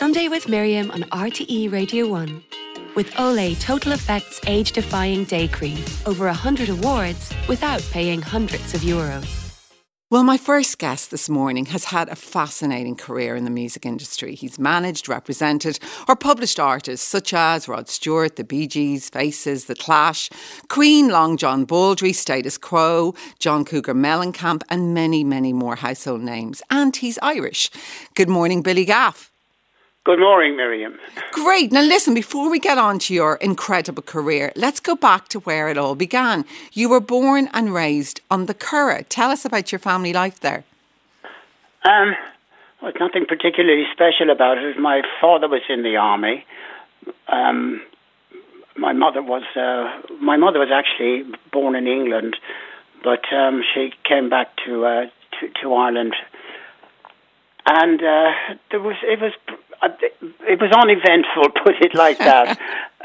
Sunday with Miriam on RTE Radio 1. With Olay Total Effects Age-Defying Day Cream. Over 100 awards without paying hundreds of euros. Well, my first guest this morning has had a fascinating career in the music industry. He's managed, represented or published artists such as Rod Stewart, the Bee Gees, Faces, The Clash, Queen, Long John Baldry, Status Quo, John Cougar Mellencamp and many, many more household names. And he's Irish. Good morning, Billy Gaff. Good morning, Miriam. Great. Now listen, before we get on to your incredible career, let's go back to where it all began. You were born and raised on the Curragh. Tell us about your family life there. Well, it's nothing particularly special about it. My father was in the army. My mother was actually born in England, but she came back to Ireland, and it was uneventful, put it like that.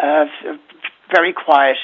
Very quiet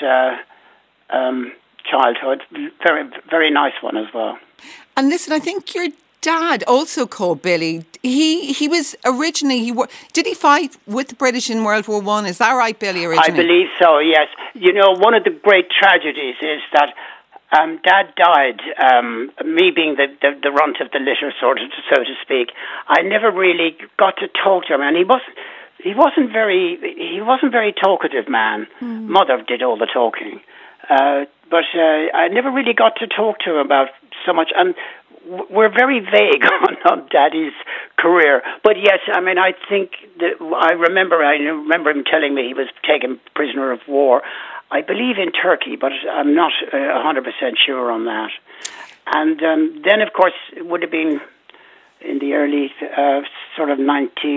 childhood, very, very nice one as well. And listen, I think your dad, also called Billy, he was originally, did he fight with the British in World War I? Is that right, Billy, originally? I believe so, yes. You know, one of the great tragedies is that Dad died, me being the runt of the litter, so to speak. I never really got to talk to him, and he wasn't very talkative man. Mother did all the talking, but I never really got to talk to him about so much. And we're very vague on Daddy's career. But yes, I mean, I think that I remember him telling me he was taken prisoner of war. I believe in Turkey, but I'm not 100% sure on that. And then, of course, it would have been in the early sort of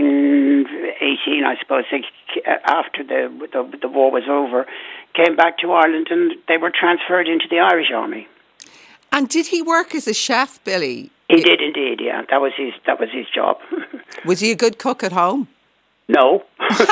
1918, I suppose, after the war was over, came back to Ireland, and they were transferred into the Irish Army. And did he work as a chef, Billy? He did indeed, yeah. That was his job. Was he a good cook at home? No.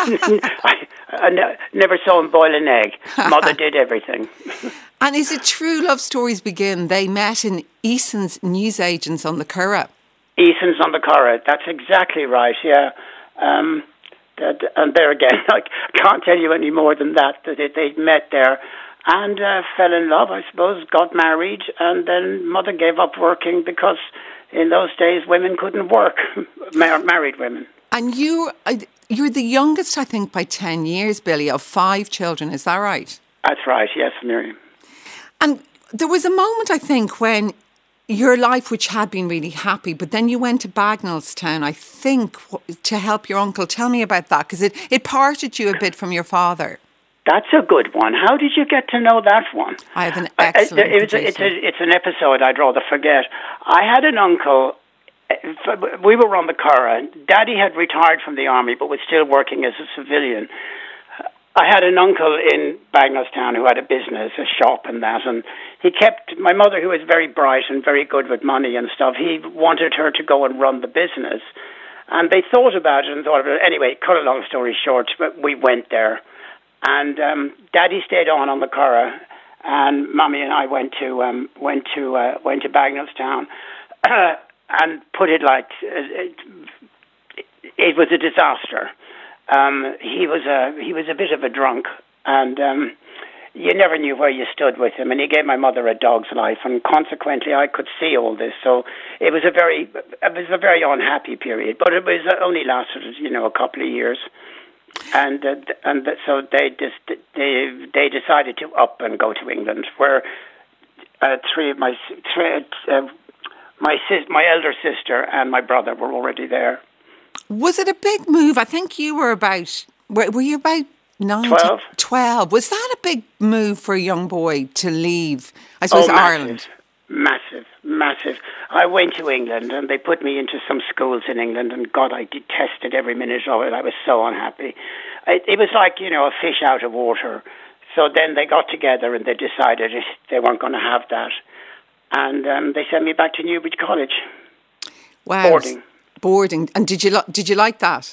I never saw him boil an egg. Mother did everything. And is it true love stories begin? They met in Eason's newsagents on the Curragh. Eason's on the Curragh. That's exactly right, yeah. And there again, I can't tell you any more than that they met there and fell in love, I suppose, got married, and then Mother gave up working because in those days women couldn't work, married women. And you're the youngest, I think, by 10 years, Billy, of 5 children. Is that right? That's right, yes, Miriam. And there was a moment, I think, when your life, which had been really happy, but then you went to Bagnallstown, I think, to help your uncle. Tell me about that, because it parted you a bit from your father. That's a good one. How did you get to know that one? I have an excellent It's an episode I'd rather forget. I had an uncle. We were on the Curragh. Daddy had retired from the army but was still working as a civilian. I had an uncle in Bagnallstown who had a business, a shop and that, and he kept my mother, who was very bright and very good with money and stuff, he wanted her to go and run the business. And they thought about it. Anyway, cut a long story short, we went there. And Daddy stayed on the Curragh, and Mommy and I went to Bagnallstown. And put it like, it was a disaster. He was a bit of a drunk, and you never knew where you stood with him. And he gave my mother a dog's life, and consequently, I could see all this. So it was a very unhappy period. But it was only lasted, a couple of years, and so they decided to up and go to England, where my elder sister and my brother were already there. Was it a big move? I think you were about 9? 12. Was that a big move for a young boy to leave, I suppose, Ireland? Massive. I went to England and they put me into some schools in England, and God, I detested every minute of it. I was so unhappy. It was like, a fish out of water. So then they got together and they decided they weren't going to have that. And they sent me back to Newbridge College. Wow. Boarding. And did you like that?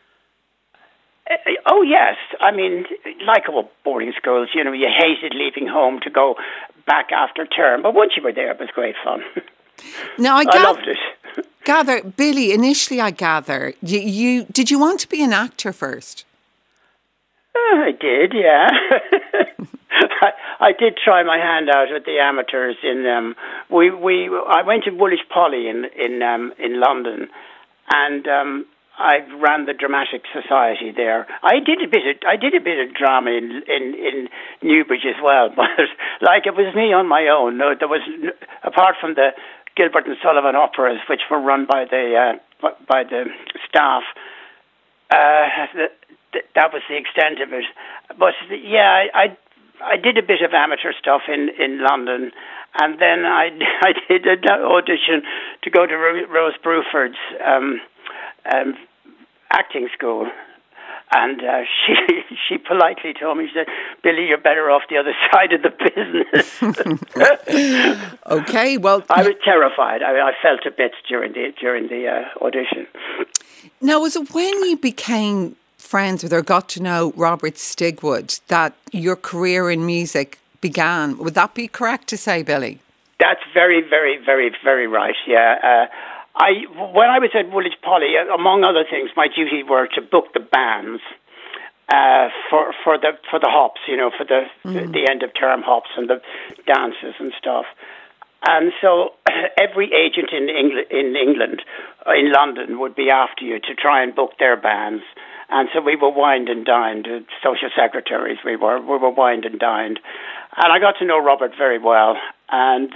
Oh, yes. I mean, like all boarding schools, you hated leaving home to go back after term. But once you were there, it was great fun. Now, I loved it. Billy, initially I gather, did you want to be an actor first? I did, yeah. I did try my hand out with the amateurs. I went to Woolwich Poly in London, and I ran the Dramatic Society there. I did a bit of drama in Newbridge as well, but like it was me on my own. No, there was, apart from the Gilbert and Sullivan operas, which were run by the staff. That was the extent of it. But yeah, I did a bit of amateur stuff in London, and then I did an audition to go to Rose Bruford's acting school. And she politely told me, she said, "Billy, you're better off the other side of the business." Okay, well, I was terrified. I felt a bit during the audition. Now, was it when you became friends with or got to know Robert Stigwood that your career in music began? Would that be correct to say, Billy? That's very, very, very, very right. Yeah. When I was at Woolwich Poly, among other things, my duty were to book the bands for the hops, for the end of term hops and the dances and stuff. And so every agent in England, in London, would be after you to try and book their bands. And so we were wined and dined, social secretaries. We were wined and dined, and I got to know Robert very well. And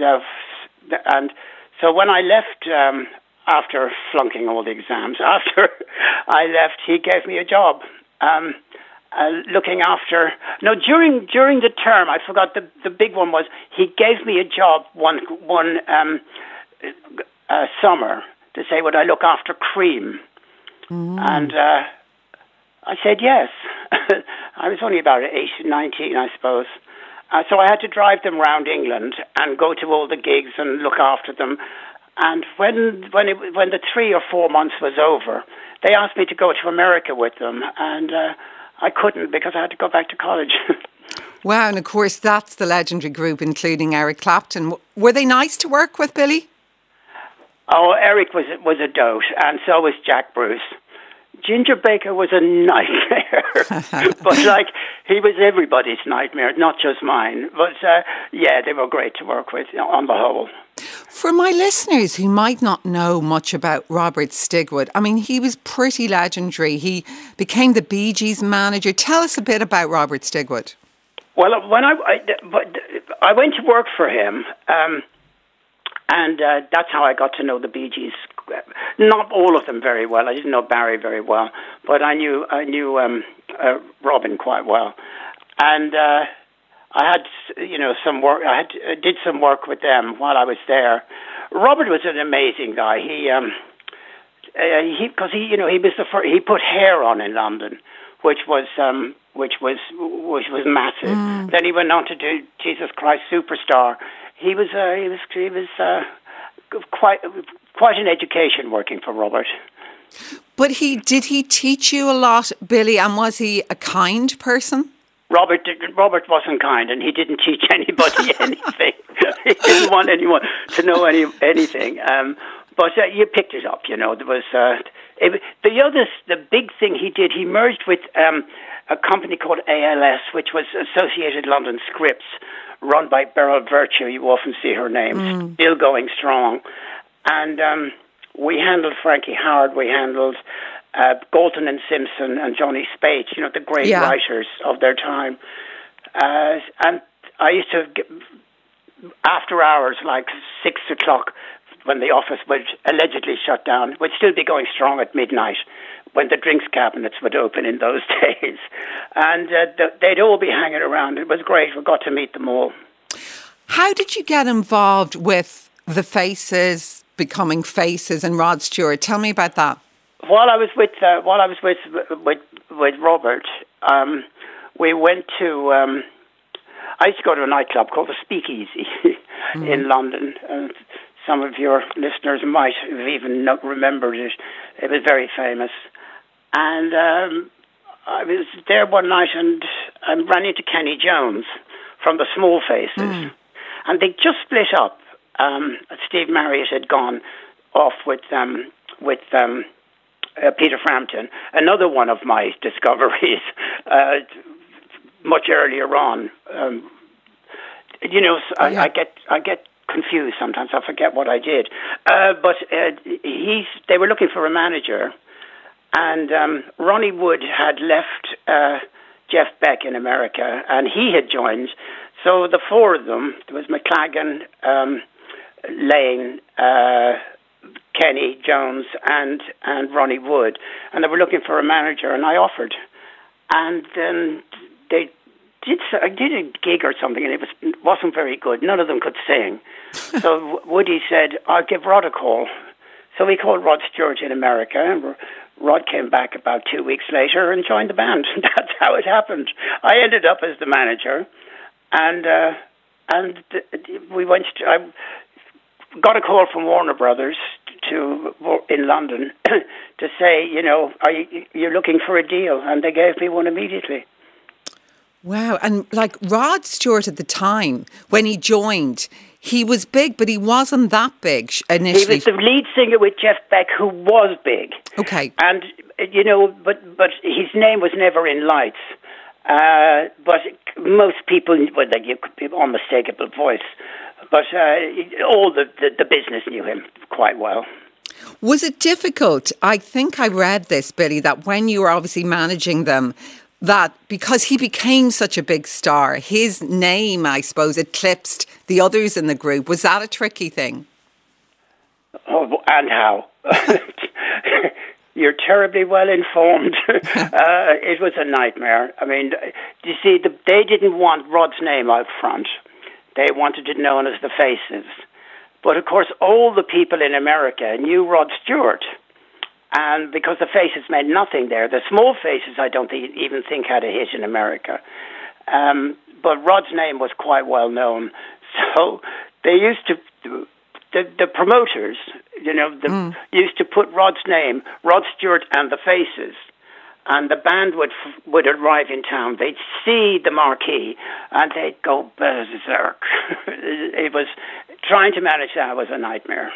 so when I left. After flunking all the exams, after I left, he gave me a job looking after. No, during the term, I forgot the big one was he gave me a job one summer to say would I look after Cream, and I said yes. I was only about 19, I suppose. So I had to drive them around England and go to all the gigs and look after them. And when the 3 or 4 months was over, they asked me to go to America with them, and I couldn't because I had to go back to college. Wow, and of course that's the legendary group, including Eric Clapton. Were they nice to work with, Billy? Oh, Eric was a dote, and so was Jack Bruce. Ginger Baker was a nightmare, but he was everybody's nightmare, not just mine. But yeah, they were great to work with on the whole. For my listeners who might not know much about Robert Stigwood, I mean, he was pretty legendary. He became the Bee Gees manager. Tell us a bit about Robert Stigwood. Well, when I went to work for him, and that's how I got to know the Bee Gees. Not all of them very well. I didn't know Barry very well, but I knew Robin quite well, and I had some work. I did some work with them while I was there. Robert was an amazing guy. He put Hair on in London, which was massive. Then he went on to do Jesus Christ Superstar. He was quite an education working for Robert. But did he teach you a lot, Billy? And was he a kind person? Robert wasn't kind, and he didn't teach anybody anything. He didn't want anyone to know anything. But you picked it up. There was the big thing he did. He merged with a company called ALS, which was Associated London Scripts, run by Beryl Virtue. You often see her name, still going strong. And we handled Frankie Howard. We handled Galton and Simpson and Johnny Spate, the great writers of their time. And I used to, after hours, like 6 o'clock, when the office would allegedly shut down, would still be going strong at midnight when the drinks cabinets would open in those days. And they'd all be hanging around. It was great. We got to meet them all. How did you get involved with the Faces, becoming Faces, and Rod Stewart? Tell me about that. While I was with Robert, we went to. I used to go to a nightclub called the Speakeasy in London. Some of your listeners might have even not remembered it. It was very famous, and I was there one night and I ran into Kenny Jones from the Small Faces, and they just split up. Steve Marriott had gone off with Peter Frampton, another one of my discoveries much earlier on. I get confused sometimes. I forget what I did. But they were looking for a manager, and Ronnie Wood had left Jeff Beck in America, and he had joined. So the four of them, there was McLagan, Lane, Kenny Jones, and Ronnie Wood, and they were looking for a manager, and I offered. And then I did a gig or something, and it wasn't very good. None of them could sing. So Woody said, "I'll give Rod a call." So we called Rod Stewart in America, and Rod came back about 2 weeks later and joined the band. That's how it happened. I ended up as the manager, and we went. I got a call from Warner Brothers in London to say, are you're looking for a deal, and they gave me one immediately. Wow. And like Rod Stewart at the time, when he joined, he was big, but he wasn't that big initially. He was the lead singer with Jeff Beck, who was big. Okay. And, but his name was never in lights. But most people, unmistakable voice. But all the business knew him quite well. Was it difficult? I think I read this, Billy, that when you were obviously managing them, that because he became such a big star, his name, I suppose, eclipsed the others in the group. Was that a tricky thing? Oh, and how? You're terribly well informed. It was a nightmare. I mean, you see, they didn't want Rod's name out front. They wanted it known as the Faces. But, of course, all the people in America knew Rod Stewart. And because the Faces meant nothing there, the Small Faces I don't even think had a hit in America. But Rod's name was quite well known. So they used to, the promoters, used to put Rod's name, Rod Stewart and the Faces. And the band would arrive in town. They'd see the marquee, and they'd go berserk. It was trying to manage that was a nightmare.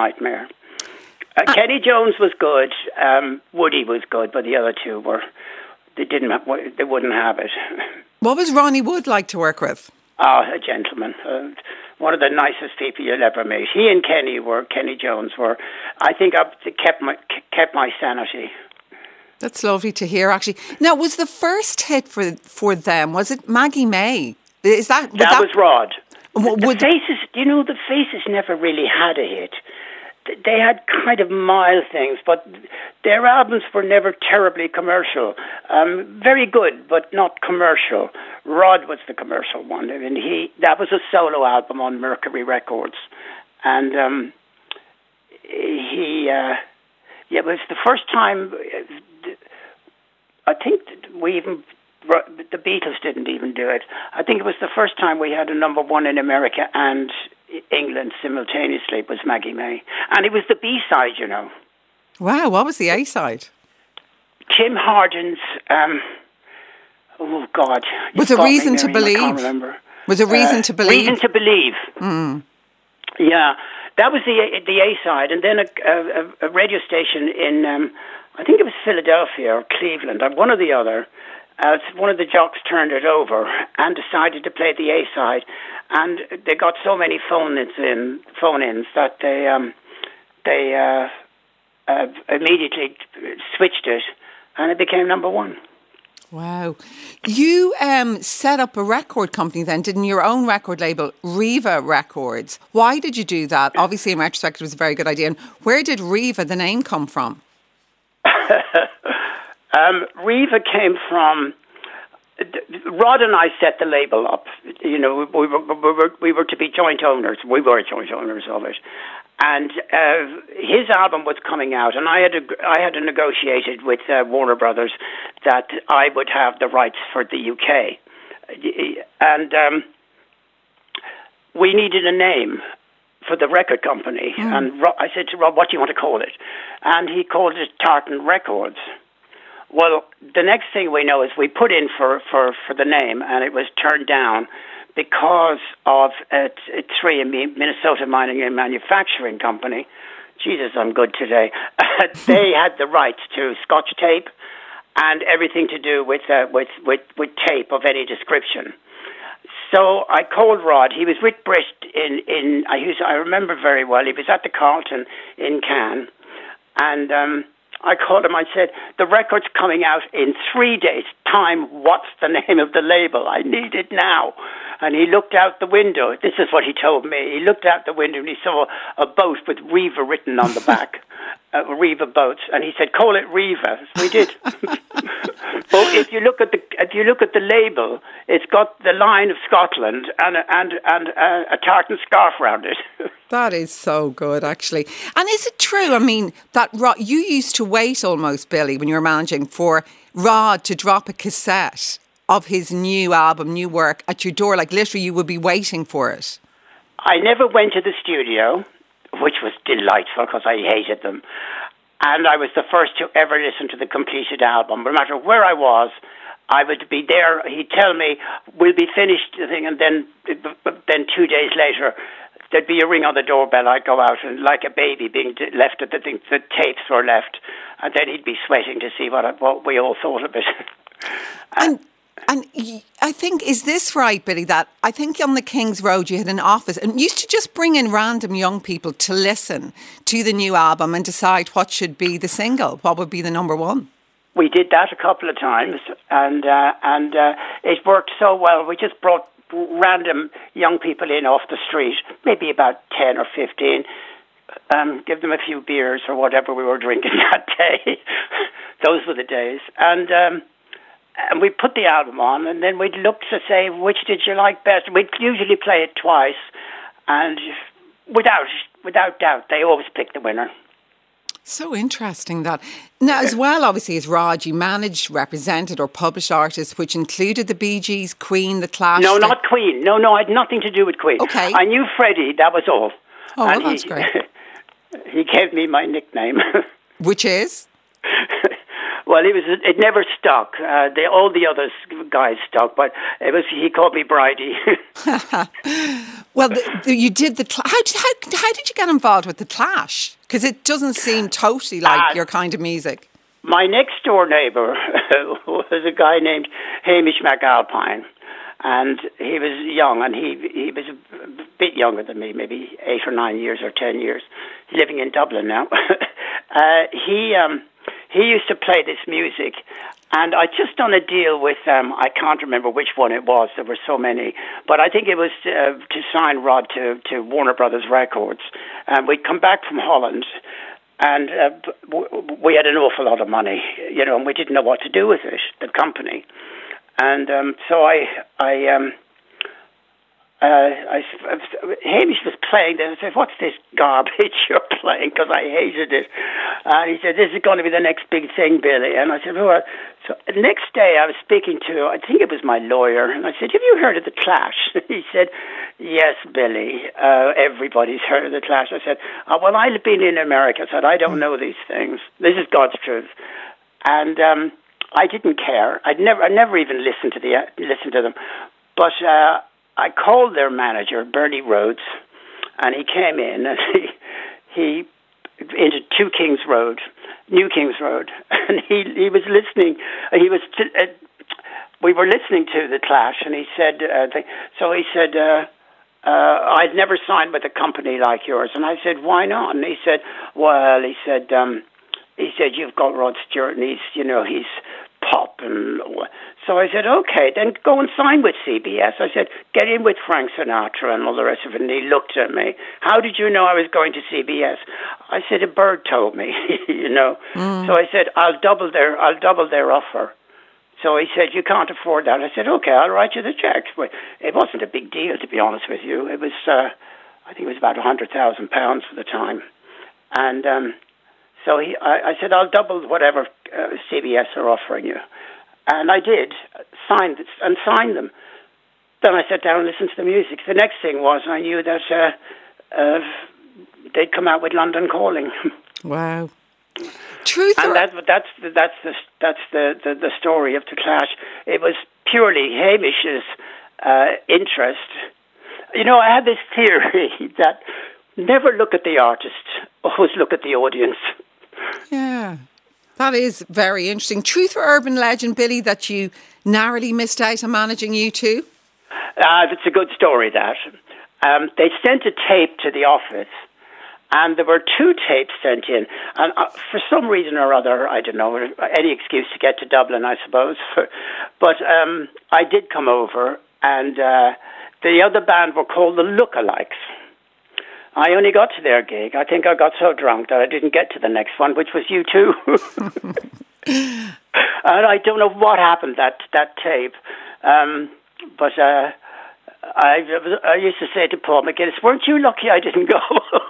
Kenny Jones was good. Woody was good, but the other two they wouldn't have it. What was Ronnie Wood like to work with? A gentleman. One of the nicest people you'll ever meet. He and Kenny Jones were. I think I kept my sanity. That's lovely to hear, actually. Now, was the first hit for them, was it Maggie May? That was Rod. The Faces never really had a hit. They had kind of mild things, but their albums were never terribly commercial. Very good, but not commercial. Rod was the commercial one. I mean, that was a solo album on Mercury Records. And it was the first time... I think the Beatles didn't even do it. I think it was the first time we had a number one in America and England simultaneously. It was Maggie May. And it was the B-side, Wow, what was the A-side? Tim Hardin's, oh God. Was a Reason to Believe? I can't remember. Was a Reason to Believe? Reason to Believe. Mm. Yeah, that was the A-side. And then a radio station in... I think it was Philadelphia or Cleveland, or one or the other. One of the jocks turned it over and decided to play the A-side, and they got so many phone-ins that they immediately switched it, and it became number one. Wow. You set up a record company then, didn't you? Your own record label, Riva Records. Why did you do that? Obviously, in retrospect, it was a very good idea. And where did Riva, the name, come from? Riva came from... Rod and I set the label up. We were to be joint owners. We were joint owners of it. And his album was coming out, and I had negotiated with Warner Brothers that I would have the rights for the UK. And we needed a name for the record company. Mm. And I said to Rob, what do you want to call it? And he called it Tartan Records. Well, the next thing we know is we put in for the name, and it was turned down because of a Minnesota Mining and Manufacturing Company Jesus, I'm good today. They had the rights to Scotch tape and everything to do with tape of any description. So I called Rod. He was with Brist I remember very well. He was at the Carlton in Cannes, and I called him. I said, the record's coming out in 3 days' time. What's the name of the label? I need it now. And he looked out the window. This is what he told me. He looked out the window and he saw a boat with Riva written on the back. Riva boats, and he said, "Call it Riva." So we did. But if you look at the label, it's got the line of Scotland and a tartan scarf around it. That is so good, actually. And is it true? I mean, that you used to wait almost, Billy, when you were managing, for Rod to drop a cassette of his new album, new work at your door. Like literally, you would be waiting for it. I never went to the studio, which was delightful because I hated them. And I was the first to ever listen to the completed album. No matter where I was, I would be there. He'd tell me, we'll be finished, the thing, and then 2 days later, there'd be a ring on the doorbell. I'd go out and like a baby being left at the thing, the tapes were left. And then he'd be sweating to see what we all thought of it. And I think, is this right, Billy, that I think on the King's Road you had an office and used to just bring in random young people to listen to the new album and decide what should be the single, what would be the number one? We did that a couple of times, and it worked so well. We just brought random young people in off the street, maybe about 10 or 15, give them a few beers or whatever we were drinking that day. Those were the days. And we put the album on, and then we'd look to say, which did you like best? We'd usually play it twice, and without doubt, they always pick the winner. So interesting that. Now, as well, obviously, as Rod, you managed, represented or published artists, which included the Bee Gees, Queen, The Clash. No, not Queen. No, I had nothing to do with Queen. Okay. I knew Freddie, that was all. Oh, well, that's great. He gave me my nickname. Which is? Well, it never stuck. All the other guys stuck, but he called me Bridie. Well, you did how did you get involved with The Clash? Because it doesn't seem totally like your kind of music. My next door neighbour was a guy named Hamish McAlpine, and he was young, and he was a bit younger than me, maybe 8 or 9 years or 10 years. He's living in Dublin now. He used to play this music, and I just done a deal with I can't remember which one it was. There were so many, but I think it was to sign Rod to Warner Brothers Records. And we'd come back from Holland, and we had an awful lot of money, and we didn't know what to do with it, the company. And so Hamish was playing this. I said, "What's this garbage you're playing?" Because I hated it. And he said, "This is going to be the next big thing, Billy." And I said, "Well." So the next day I was speaking to, I think it was my lawyer, and I said, "Have you heard of The Clash?" He said, "Yes, Billy, everybody's heard of The Clash." I said, "Well, I've been in America." I said, "I don't know these things. This is God's truth." And I didn't care. I never even listened to them. But I called their manager, Bernie Rhodes, and he came in and he into New Kings Road, and he was listening. We were listening to The Clash, and he said, "I'd never signed with a company like yours." And I said, "Why not?" And he said, "You've got Rod Stewart, and he's pop." And so I said, "Okay, then go and sign with CBS." I said, "Get in with Frank Sinatra and all the rest of it." And he looked at me. "How did you know I was going to CBS?" I said, "A bird told me." So I said, "I'll double their offer." So he said, "You can't afford that." I said, "Okay, I'll write you the check." But it wasn't a big deal, to be honest with you. It was, I think it was about £100,000 for the time. And so I said, "I'll double whatever CBS are offering you." And I did, signed them. Then I sat down and listened to the music. The next thing was I knew that they'd come out with London Calling. Wow. Truth. And that's the story of The Clash. It was purely Hamish's interest. I had this theory that never look at the artist, always look at the audience. Yeah, that is very interesting. Truth or urban legend, Billy, that you narrowly missed out on managing U2? It's a good story, that. They sent a tape to the office, and there were 2 tapes sent in. And for some reason or other, I don't know, any excuse to get to Dublin, I suppose. But I did come over, and the other band were called the Lookalikes. I only got to their gig. I think I got so drunk that I didn't get to the next one, which was U2. And I don't know what happened that tape. But I used to say to Paul McGuinness, weren't you lucky I didn't go?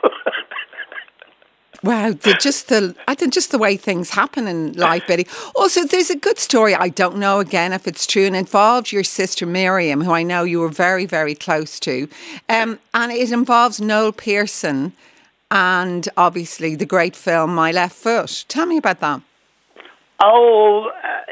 Wow, just the way things happen in life, Billy. Also, there's a good story, I don't know again if it's true, and it involves your sister Miriam, who I know you were very, very close to. And it involves Noel Pearson and obviously the great film My Left Foot. Tell me about that. Oh,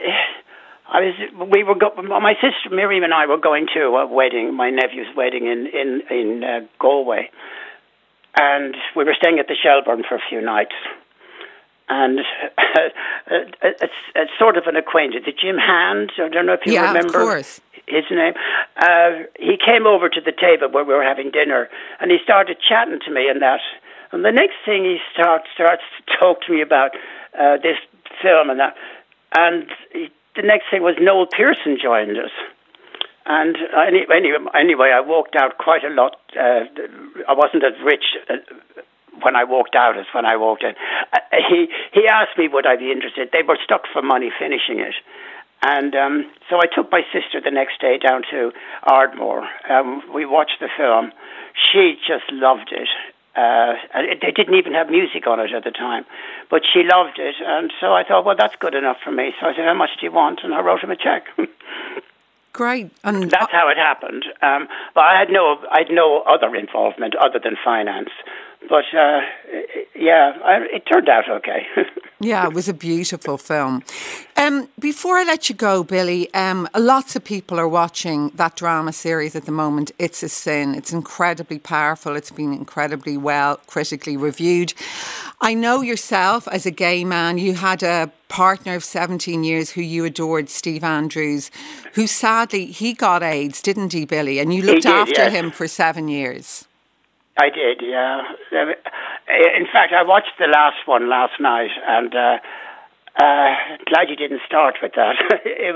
my sister Miriam and I were going to a wedding, my nephew's wedding in Galway. And we were staying at the Shelbourne for a few nights. And it's sort of an acquaintance. Jim Hand, I don't know if you remember. Of course. His name. He came over to the table where we were having dinner, and he started chatting to me and that. And the next thing he starts to talk to me about this film and that. And the next thing was Noel Pearson joined us. And anyway, I walked out quite a lot. I wasn't as rich when I walked out as when I walked in. He asked me would I be interested. They were stuck for money finishing it. And so I took my sister the next day down to Ardmore. We watched the film. She just loved it. They didn't even have music on it at the time, but she loved it. And so I thought, well, that's good enough for me. So I said, how much do you want? And I wrote him a check. Great. And that's how it happened. But I had no other involvement other than finance. But it turned out okay. Yeah, it was a beautiful film. Before I let you go, Billy, lots of people are watching that drama series at the moment, It's a Sin. It's incredibly powerful. It's been incredibly well critically reviewed. I know yourself as a gay man, you had a partner of 17 years who you adored, Steve Andrews, who sadly, he got AIDS, didn't he, Billy? And you looked after him for 7 years. I did, yeah. In fact, I watched the last one last night, and glad you didn't start with that. It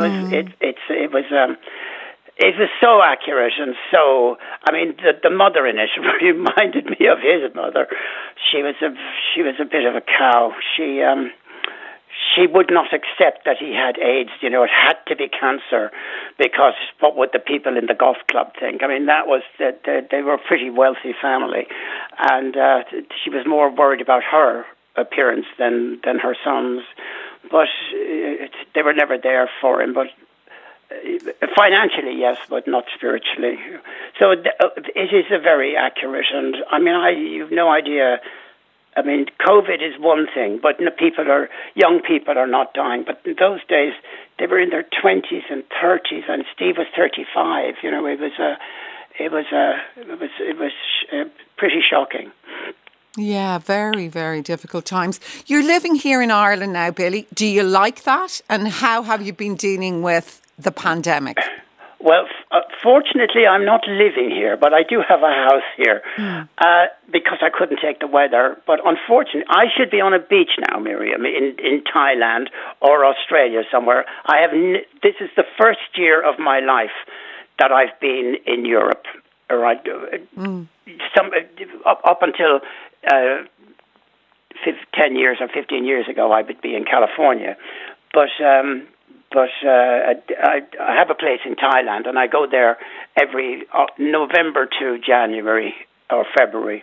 was so accurate and so. I mean, the mother in it reminded me of his mother. She was a bit of a cow. She would not accept that he had AIDS. You know, it had to be cancer, because what would the people in the golf club think? I mean, that was they were a pretty wealthy family, and she was more worried about her appearance than her son's. But they were never there for him. But financially, yes, but not spiritually. So it is a very accurate, and I mean, you've no idea. I mean, COVID is one thing, but young people are not dying. But in those days, they were in their 20s and 30s, and Steve was 35. You know, it was pretty shocking. Yeah, very, very difficult times. You're living here in Ireland now, Billy. Do you like that? And how have you been dealing with the pandemic? Well, fortunately, I'm not living here, but I do have a house here because I couldn't take the weather. But unfortunately, I should be on a beach now, Miriam, in Thailand or Australia somewhere. This is the first year of my life that I've been in Europe. Right, up until 10 years or 15 years ago, I would be in California, but I have a place in Thailand, and I go there every November to January or February.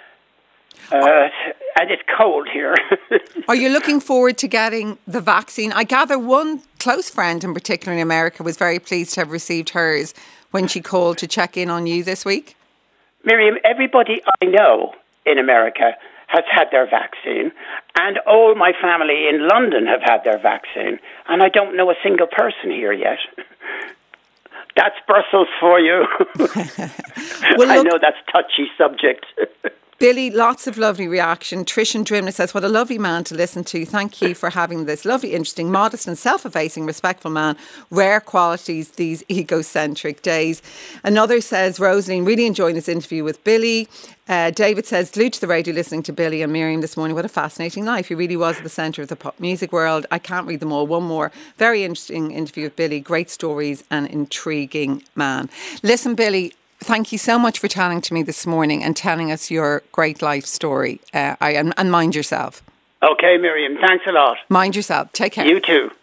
And it's cold here. Are you looking forward to getting the vaccine? I gather one close friend in particular in America was very pleased to have received hers when she called to check in on you this week. Miriam, everybody I know in America has had their vaccine, and all my family in London have had their vaccine, and I don't know a single person here yet. That's Brussels for you. Well, I know that's touchy subject. Billy, lots of lovely reaction. Trish and Drimna says, what a lovely man to listen to. Thank you for having this lovely, interesting, modest and self-effacing, respectful man. Rare qualities these egocentric days. Another says, Rosaline, really enjoying this interview with Billy. David says, glued to the radio listening to Billy and Miriam this morning. What a fascinating life. He really was at the centre of the pop music world. I can't read them all. One more. Very interesting interview with Billy. Great stories and intriguing man. Listen, Billy, thank you so much for chatting to me this morning and telling us your great life story. And mind yourself. Okay, Miriam. Thanks a lot. Mind yourself. Take care. You too.